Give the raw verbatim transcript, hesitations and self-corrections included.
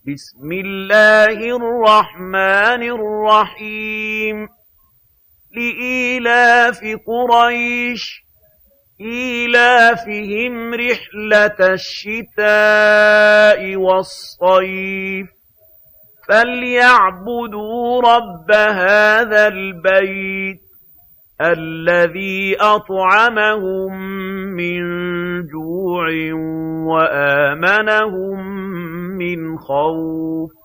بسم الله الرحمن الرحيم لإيلاف قريش إيلافهم رحلة الشتاء والصيف فليعبدوا رب هذا البيت الذي أطعمهم من جوع وآمنهم من خوف